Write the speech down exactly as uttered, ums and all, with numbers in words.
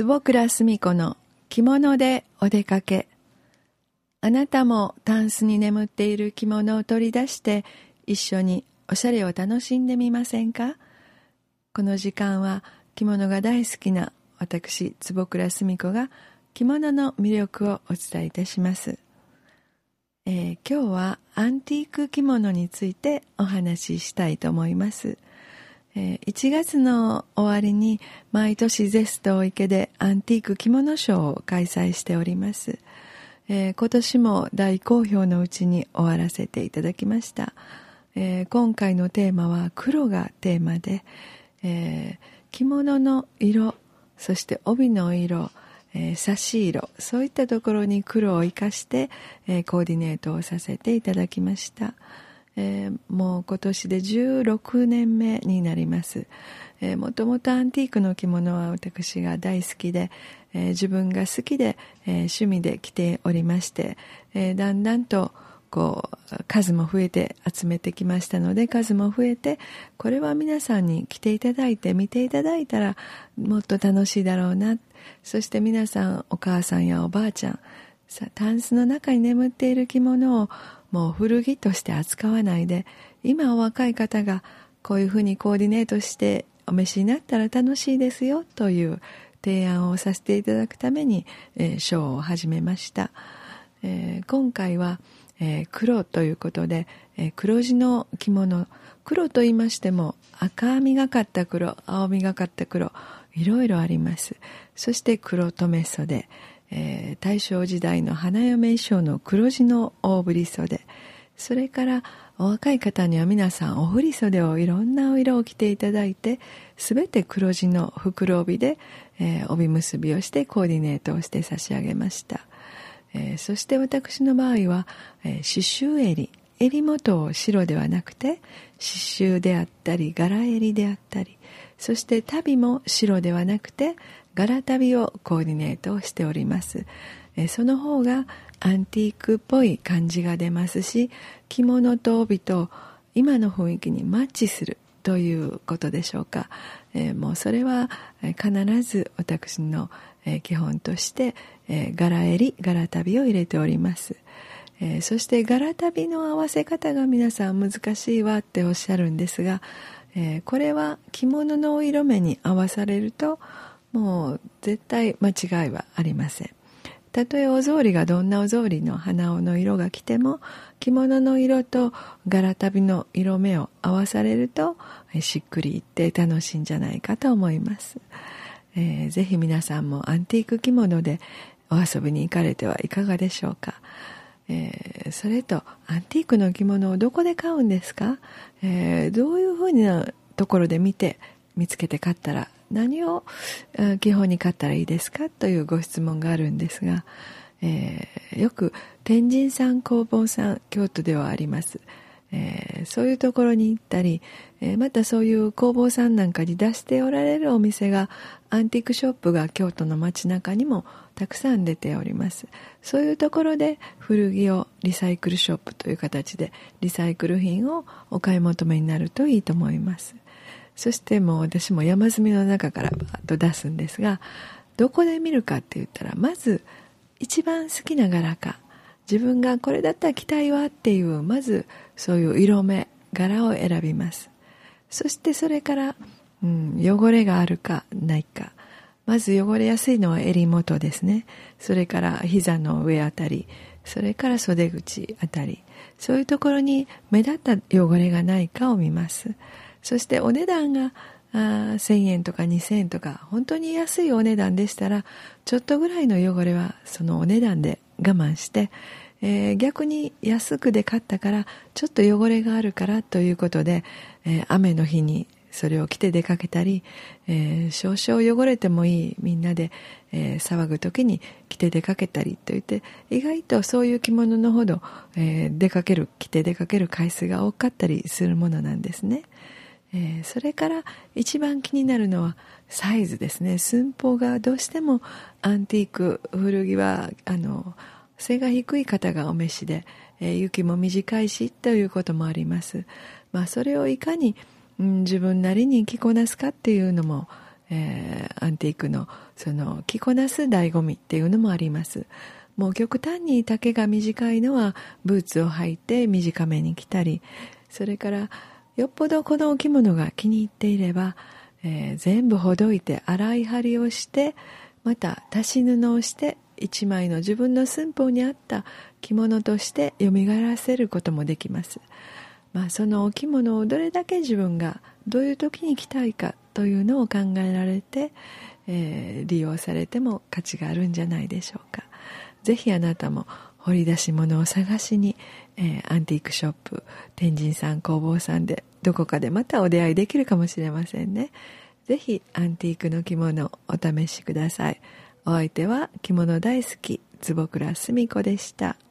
坪倉澄子の着物でお出かけ。あなたもタンスに眠っている着物を取り出して一緒におしゃれを楽しんでみませんか？この時間は着物が大好きな私坪倉澄子が着物の魅力をお伝えいたします。えー、今日はアンティーク着物についてお話ししたいと思います。えー、いちがつの終わりに毎年ゼスト池でアンティーク着物ショーを開催しております。えー、今年も大好評のうちに終わらせていただきました。えー、今回のテーマは黒がテーマで、えー、着物の色、そして帯の色、えー、差し色、そういったところに黒を生かして、えー、コーディネートをさせていただきました。えー、もう今年でじゅうろくねんめになります。えー、もともとアンティークの着物は私が大好きで、えー、自分が好きで、えー、趣味で着ておりまして、えー、だんだんとこう数も増えて集めてきましたので、数も増えて、これは皆さんに着ていただいて見ていただいたらもっと楽しいだろうな。そして皆さん、お母さんやおばあちゃん、さタンスの中に眠っている着物をもう古着として扱わないで、今お若い方がこういうふうにコーディネートしてお召しになったら楽しいですよという提案をさせていただくために、えー、ショーを始めました。えー、今回は、えー、黒ということで、えー、黒地の着物、黒と言いましても赤みがかった黒、青みがかった黒、いろいろあります。そして黒留め袖、えー、大正時代の花嫁衣装の黒地の大振り袖、それからお若い方には皆さんお振り袖をいろんなお色を着ていただいて、すべて黒地の袋帯で、えー、帯結びをしてコーディネートをして差し上げました。えー、そして私の場合は、えー、刺繍襟、襟元を白ではなくて刺繍であったり柄襟であったり、そして帯も白ではなくて柄帯をコーディネートをしております。えー、その方がアンティークっぽい感じが出ますし、着物と帯と今の雰囲気にマッチするということでしょうか。えー、もうそれは必ず私の基本として、えー、柄襟、柄帯を入れております。えー、そして柄帯の合わせ方が皆さん難しいわっておっしゃるんですが、えー、これは着物のお色目に合わされるともう絶対間違いはありません。たとえお草履がどんなお草履の鼻緒の色が来ても、着物の色と柄帯の色目を合わされるとしっくりいって楽しいんじゃないかと思います。えー、ぜひ皆さんもアンティーク着物でお遊びに行かれてはいかがでしょうか。えー、それとアンティークの着物をどこで買うんですか？えー、どういうふうなところで見て見つけて買ったら、何を基本に買ったらいいですかというご質問があるんですが、えー、よく天神さん工房さん、京都ではあります。えー、そういうところに行ったり、えー、またそういう工房さんなんかに出しておられるお店が、アンティークショップが京都の街中にもたくさん出ております。そういうところで古着をリサイクルショップという形でリサイクル品をお買い求めになるといいと思います。そしてもう私も山積みの中からバーッと出すんですが、どこで見るかって言ったら、まず一番好きな柄か、自分がこれだったら着たいわっていう、まずそういう色目、柄を選びます。そしてそれから、うん、汚れがあるかないか。まず汚れやすいのは襟元ですね。それから膝の上あたり、それから袖口あたり、そういうところに目立った汚れがないかを見ます。そしてお値段があせんえんとかにせんえんとか本当に安いお値段でしたら、ちょっとぐらいの汚れはそのお値段で我慢して、えー、逆に安くで買ったからちょっと汚れがあるからということで、えー、雨の日にそれを着て出かけたり、えー、少々汚れてもいい、みんなで、えー、騒ぐ時に着て出かけたりといって、意外とそういう着物のほど、えー、出かける着て出かける回数が多かったりするものなんですね。えー、それから一番気になるのはサイズですね。寸法がどうしてもアンティーク古着はあの背が低い方がお召しで、えー、雪も短いしということもあります。まあ、それをいかに、うん、自分なりに着こなすかっていうのも、 えー、アンティークのその着こなす醍醐味っていうのもあります。もう極端に丈が短いのはブーツを履いて短めに着たり、それからよっぽどこのお着物が気に入っていれば、えー、全部ほどいて洗い張りをして、また足し布をして一枚の自分の寸法に合った着物として蘇らせることもできます。まあ、そのお着物をどれだけ自分がどういう時に着たいかというのを考えられて、えー、利用されても価値があるんじゃないでしょうか。ぜひあなたも掘り出し物を探しに、えー、アンティークショップ、天神さん工房さんでどこかでまたお出会いできるかもしれませんね。ぜひアンティークの着物をお試しください。お相手は着物大好き坪倉澄子でした。